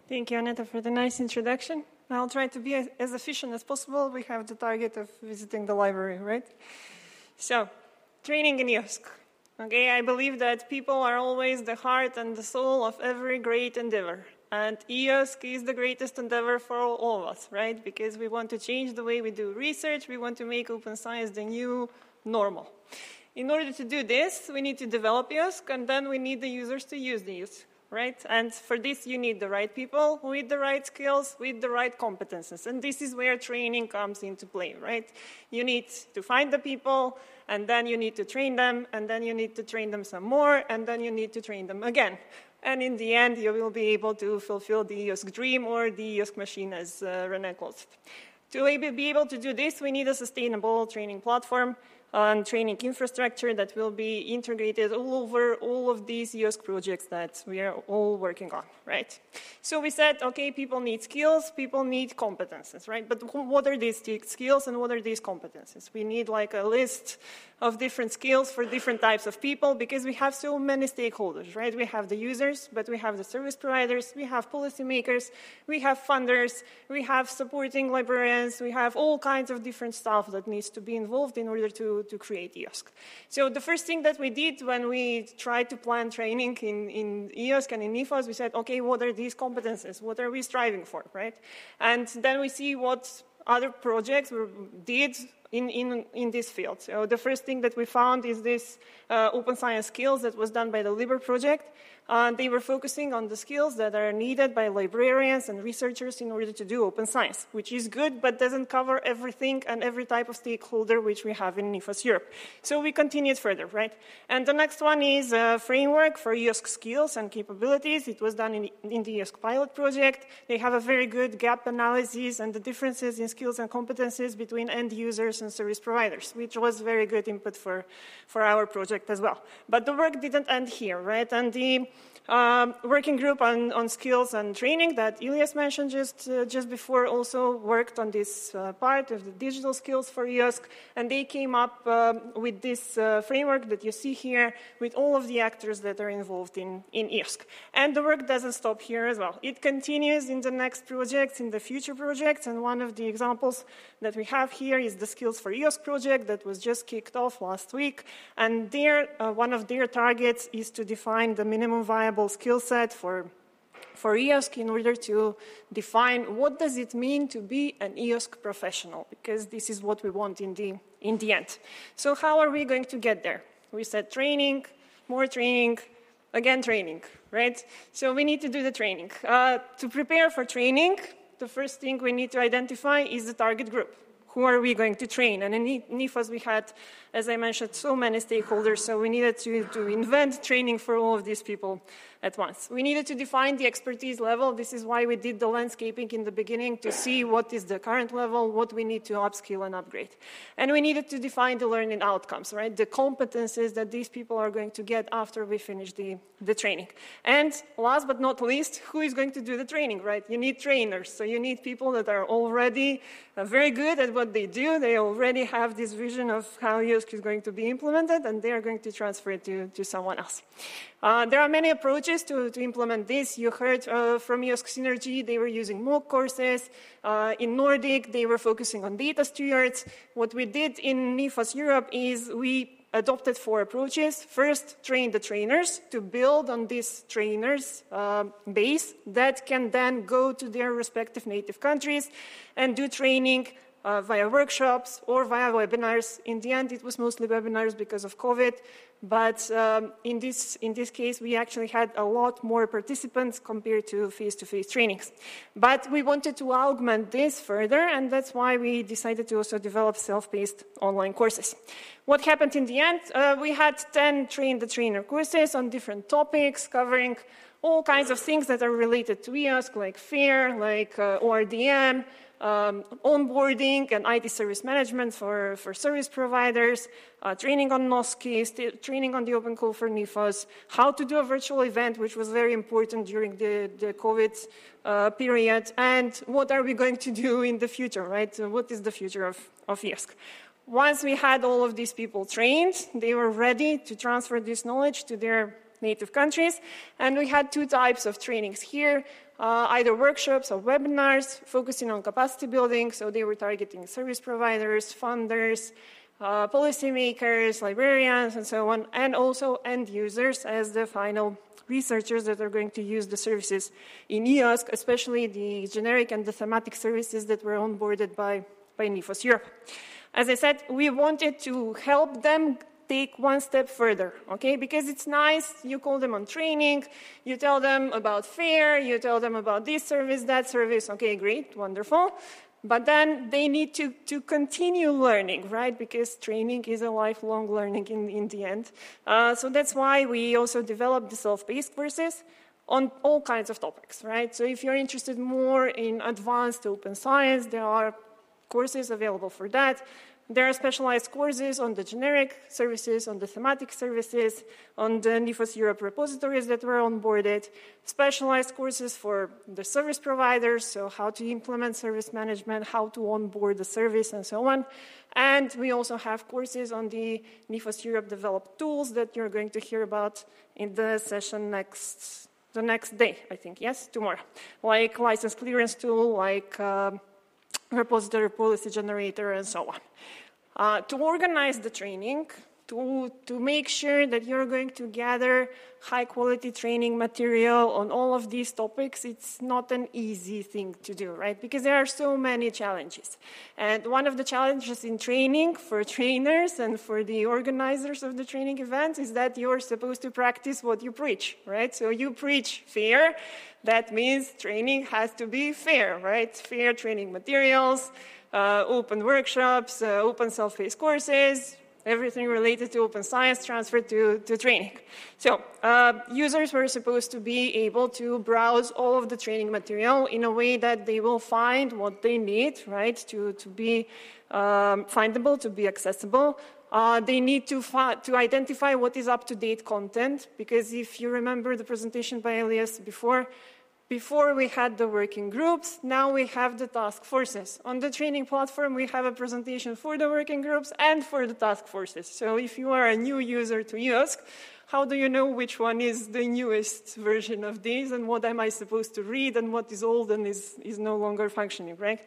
Thank you, Aneta, for the nice introduction. I'll try to be as efficient as possible. We have the target of visiting the library, right? So, training in EOSC. Okay, I believe that people are always the heart and the soul of every great endeavor. And EOSC is the greatest endeavor for all of us, right? Because we want to change the way we do research. We want to make open science the new normal. In order to do this, we need to develop EOSC, and then we need the users to use the EOSC. Right? And for this, you need the right people with the right skills, with the right competences. And this is where training comes into play, right? You need to find the people, and then you need to train them, and then you need to train them some more, and then you need to train them again. And in the end, you will be able to fulfill the EOSC dream or the EOSC machine, as René calls it. To be able to do this, we need a sustainable training platform and training infrastructure that will be integrated all over all of these EOSC projects that we are all working on, right? So we said, okay, people need skills, people need competences, right? But what are these skills and what are these competences? We need like a list of different skills for different types of people because we have so many stakeholders, right? We have the users, but we have the service providers, we have policymakers, we have funders, we have supporting librarians, we have all kinds of different stuff that needs to be involved in order to create EOSC. So the first thing that we did when we tried to plan training in EOSC and in NIFOS, we said, okay, what are these competences? What are we striving for, right? And then we see what other projects did in this field. So the first thing that we found is this open science skills that was done by the LIBER project. They were focusing on the skills that are needed by librarians and researchers in order to do open science, which is good, but doesn't cover everything and every type of stakeholder which we have in NIFOS Europe. So we continued further, right? And the next one is a framework for EOSC skills and capabilities. It was done in the EOSC pilot project. They have a very good gap analysis and the differences in skills and competencies between end users and service providers, which was very good input for our project as well. But the work didn't end here, right? And the working group on skills and training that Ilias mentioned just before also worked on this part of the digital skills for EOSC, and they came up with this framework that you see here with all of the actors that are involved in EOSC. And the work doesn't stop here as well. It continues in the next projects, in the future projects, and one of the examples that we have here is the Skills for EOSC project that was just kicked off last week, and one of their targets is to define the minimum viable skill set for EOSC in order to define what does it mean to be an EOSC professional, because this is what we want in the end. So how are we going to get there? We said training, more training, again training, right? So we need to do the training. To prepare for training, the first thing we need to identify is the target group. Who are we going to train? And in NIFOS, we had, as I mentioned, so many stakeholders, so we needed to invent training for all of these people at once. We needed to define the expertise level. This is why we did the landscaping in the beginning to see what is the current level, what we need to upskill and upgrade. And we needed to define the learning outcomes, right? The competences that these people are going to get after we finish the training. And last but not least, who is going to do the training, right? You need trainers. So you need people that are already very good at what they do. They already have this vision of how EOSC is going to be implemented, and they are going to transfer it to someone else. There are many approaches to implement this. You heard from EOSC Synergy, they were using MOOC courses. In Nordic, they were focusing on data stewards. What we did in NIFOS Europe is we adopted 4 approaches. First, train the trainers to build on this trainers' base that can then go to their respective native countries and do training via workshops or via webinars. In the end, it was mostly webinars because of COVID, but in this case, we actually had a lot more participants compared to face-to-face trainings. But we wanted to augment this further, and that's why we decided to also develop self-paced online courses. What happened in the end? We had 10 train-the-trainer courses on different topics, covering all kinds of things that are related to EOSC, like FAIR, like ORDM, onboarding and IT service management for service providers, training on NOSCI, training on the Open Call for NIFOS, how to do a virtual event, which was very important during the COVID period, and what are we going to do in the future, right? So what is the future of EOSC? Once we had all of these people trained, they were ready to transfer this knowledge to their native countries. And we had 2 types of trainings here, either workshops or webinars focusing on capacity building. So they were targeting service providers, funders, policymakers, librarians, and so on, and also end users as the final researchers that are going to use the services in EOSC, especially the generic and the thematic services that were onboarded by NIFOS Europe. As I said, we wanted to help them take one step further, okay? Because it's nice, you call them on training, you tell them about FAIR, you tell them about this service, that service, okay, great, wonderful. But then they need to continue learning, right? Because training is a lifelong learning in the end. So that's why we also developed the self-paced courses on all kinds of topics, right? So if you're interested more in advanced open science, there are courses available for that. There are specialized courses on the generic services, on the thematic services, on the NIFOS Europe repositories that were onboarded, specialized courses for the service providers, so how to implement service management, how to onboard the service, and so on. And we also have courses on the NIFOS Europe developed tools that you're going to hear about in the session the next day, I think, yes, tomorrow. Like license clearance tool, like repository policy generator, and so on. To organize the training, to make sure that you're going to gather high-quality training material on all of these topics, it's not an easy thing to do, right? Because there are so many challenges. And one of the challenges in training for trainers and for the organizers of the training events is that you're supposed to practice what you preach, right? So you preach FAIR. That means training has to be fair, right? Fair training materials, open workshops, open self-paced courses, everything related to open science transferred to training. So users were supposed to be able to browse all of the training material in a way that they will find what they need, right, to be findable, to be accessible. They need to identify what is up-to-date content, because if you remember the presentation by Elias before we had the working groups, now we have the task forces. On the training platform, we have a presentation for the working groups and for the task forces. So if you are a new user to EOSC, how do you know which one is the newest version of these and what am I supposed to read and what is old and is no longer functioning, right?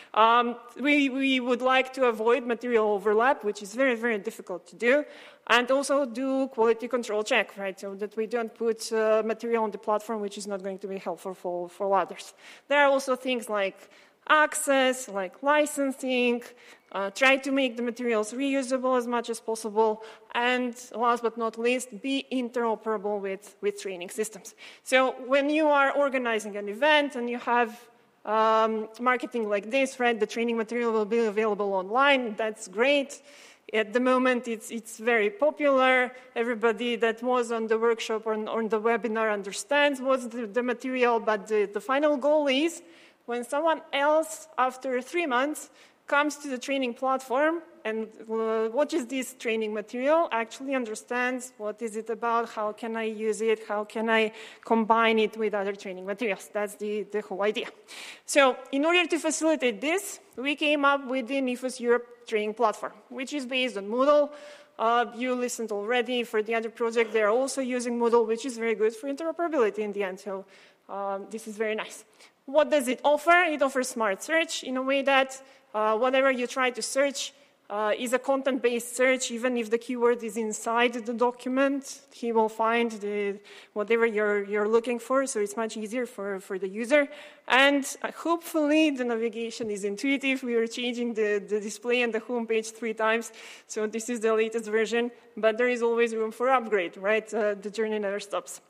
We would like to avoid material overlap, which is very, very difficult to do, and also do quality control check, right, so that we don't put material on the platform which is not going to be helpful for others. There are also things like access, like licensing, try to make the materials reusable as much as possible, and last but not least, be interoperable with training systems. So when you are organizing an event and you have marketing like this, right, the training material will be available online, that's great. At the moment, it's very popular. Everybody that was on the workshop or on the webinar understands what's the material, but the final goal is when someone else, after 3 months, comes to the training platform and watches this training material, actually understands what is it about, how can I use it, how can I combine it with other training materials. That's the whole idea. So in order to facilitate this, we came up with the NIFOS Europe training platform, which is based on Moodle. You listened already. For the other project, they're also using Moodle, which is very good for interoperability in the end. So this is very nice. What does it offer? It offers smart search in a way that whatever you try to search is a content-based search. Even if the keyword is inside the document, he will find whatever you're looking for, so it's much easier for the user. And hopefully the navigation is intuitive. We are changing the display and the homepage 3 times, so this is the latest version, but there is always room for upgrade, right? The journey never stops.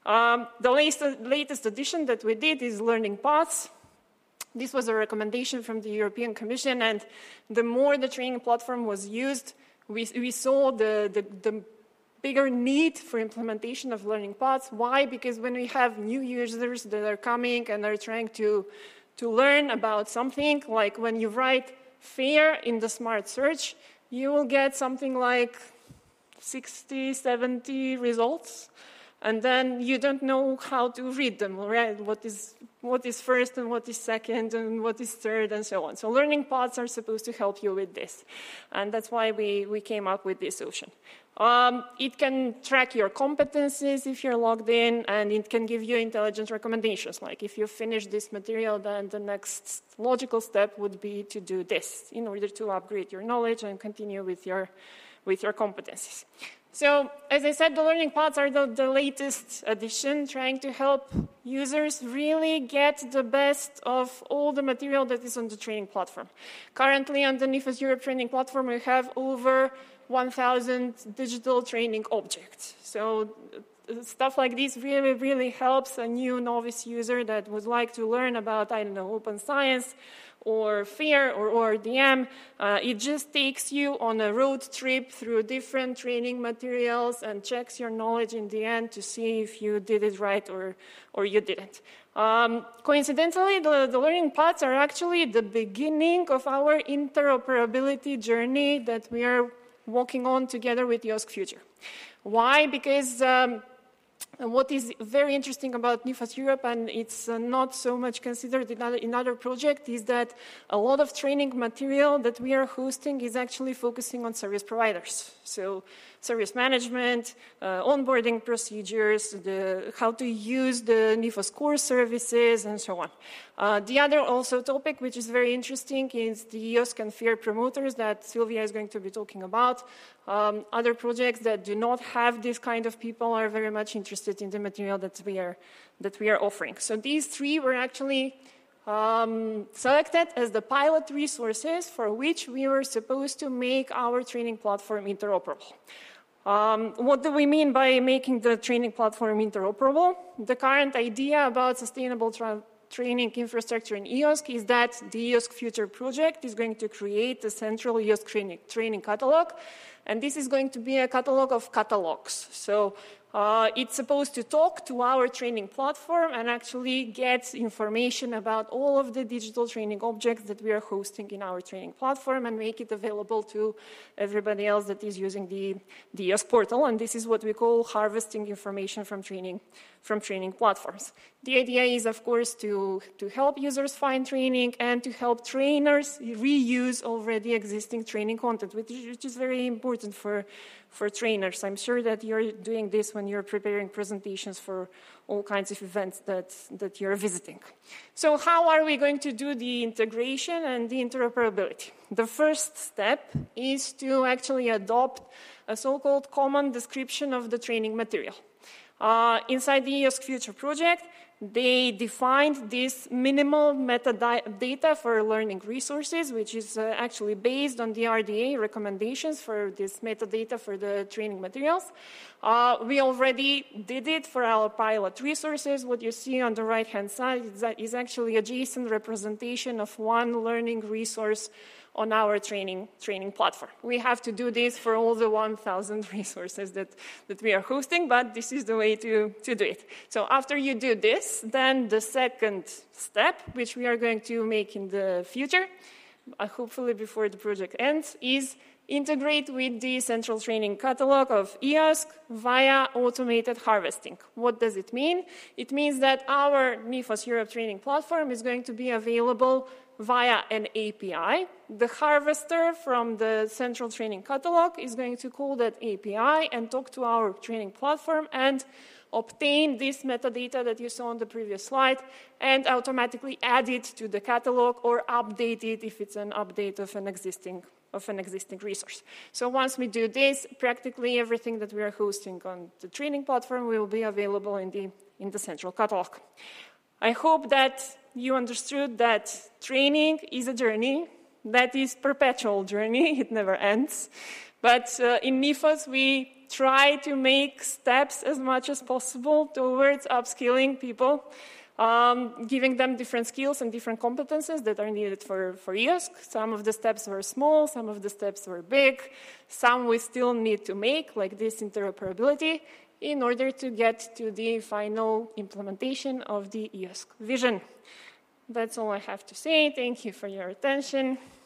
The latest addition that we did is learning paths. This was a recommendation from the European Commission, and the more the training platform was used, we saw the bigger need for implementation of learning paths. Why? Because when we have new users that are coming and are trying to learn about something, like when you write FAIR in the smart search, you will get something like 60, 70 results. And then you don't know how to read them, right? What is what is first and what is second and what is third and so on. So learning pods are supposed to help you with this. And that's why we came up with this option. It can track your competencies if you're logged in, and it can give you intelligent recommendations. Like if you finish this material, then the next logical step would be to do this in order to upgrade your knowledge and continue with your competencies. So, as I said, the learning pods are the latest addition, trying to help users really get the best of all the material that is on the training platform. Currently, on the NIFAS Europe training platform, we have over 1,000 digital training objects. So stuff like this really, really helps a new novice user that would like to learn about, I don't know, open science or FAIR or ORDM. It just takes you on a road trip through different training materials and checks your knowledge in the end to see if you did it right or you didn't. Coincidentally, the learning pods are actually the beginning of our interoperability journey that we are walking on together with EOSC Future. Why? Because what is very interesting about NIFAS Europe, and it's not so much considered in other projects, is that a lot of training material that we are hosting is actually focusing on service providers. So service management, onboarding procedures, how to use the NIFAS core services, and so on. The other also topic, which is very interesting, is the EOSC and FAIR promoters that Sylvia is going to be talking about. Other projects that do not have this kind of people are very much interested in the material that we are offering. So these three were actually selected as the pilot resources for which we were supposed to make our training platform interoperable. What do we mean by making the training platform interoperable? The current idea about sustainable training infrastructure in EOSC is that the EOSC Future project is going to create a central EOSC training catalog, and this is going to be a catalog of catalogs. So it's supposed to talk to our training platform and actually get information about all of the digital training objects that we are hosting in our training platform and make it available to everybody else that is using the EOSC portal. And this is what we call harvesting information from training platforms. The idea is, of course, to help users find training and to help trainers reuse already existing training content, which is very important for trainers. I'm sure that you're doing this when you're preparing presentations for all kinds of events that you're visiting. So how are we going to do the integration and the interoperability? The first step is to actually adopt a so-called common description of the training material. Inside the EOSC Future project, they defined this minimal metadata for learning resources, which is actually based on the RDA recommendations for this metadata for the training materials. We already did it for our pilot resources. What you see on the right-hand side is actually a JSON representation of one learning resource on our training platform. We have to do this for all the 1,000 resources that we are hosting, but this is the way to do it. So after you do this, then the second step, which we are going to make in the future, hopefully before the project ends, is integrate with the central training catalog of EOSC via automated harvesting. What does it mean? It means that our NIFAS Europe training platform is going to be available via an API. The harvester from the central training catalog is going to call that API and talk to our training platform and obtain this metadata that you saw on the previous slide and automatically add it to the catalog or update it if it's an update of an existing resource. So once we do this, practically everything that we are hosting on the training platform will be available in the central catalog. I hope that you understood that training is a journey that is perpetual journey. It never ends. But in NIFAS, we try to make steps as much as possible towards upskilling people, giving them different skills and different competences that are needed for EOSC. Some of the steps were small, some of the steps were big, some we still need to make, like this interoperability, in order to get to the final implementation of the EOSC vision. That's all I have to say. Thank you for your attention.